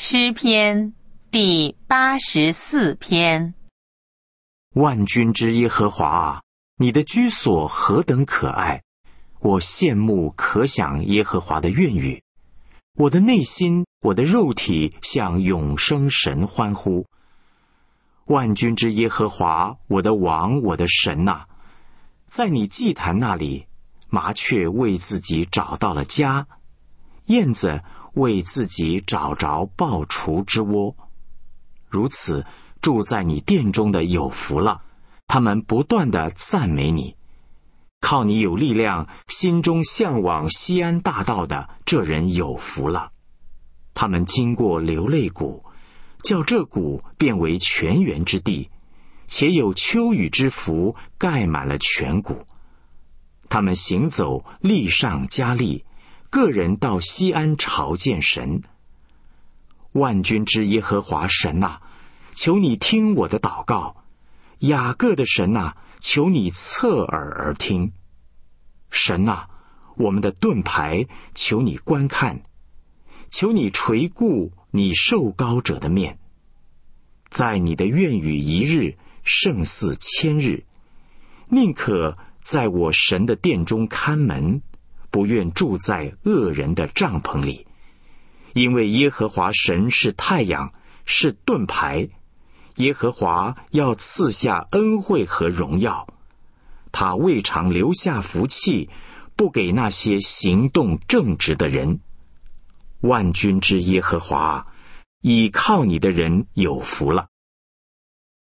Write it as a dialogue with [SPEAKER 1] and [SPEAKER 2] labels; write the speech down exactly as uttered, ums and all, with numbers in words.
[SPEAKER 1] 诗篇第八十四篇。
[SPEAKER 2] 万军之耶和华啊，你的居所何等可爱！我羡慕可想耶和华的愿语。我的内心，我的肉体向永生神欢呼。万军之耶和华，我的王，我的神啊，在你祭坛那里，麻雀为自己找到了家，燕子为自己找着抱雏之窝。如此，住在你殿中的有福了，他们不断地赞美你。靠你有力量，心中向往西安大道的这人有福了。他们经过流泪谷，叫这谷变为泉源之地，且有秋雨之福盖满了全谷。他们行走力上加力，个人到西安朝见神。万军之耶和华神啊，求你听我的祷告。雅各的神啊，求你侧耳而听。神啊，我们的盾牌，求你观看，求你垂顾你受膏者的面。在你的愿语一日，胜似千日。宁可在我神的殿中看门，不愿住在恶人的帐篷里。因为耶和华神是太阳，是盾牌，耶和华要赐下恩惠和荣耀。他未尝留下福气，不给那些行动正直的人。万军之耶和华，倚靠你的人有福了。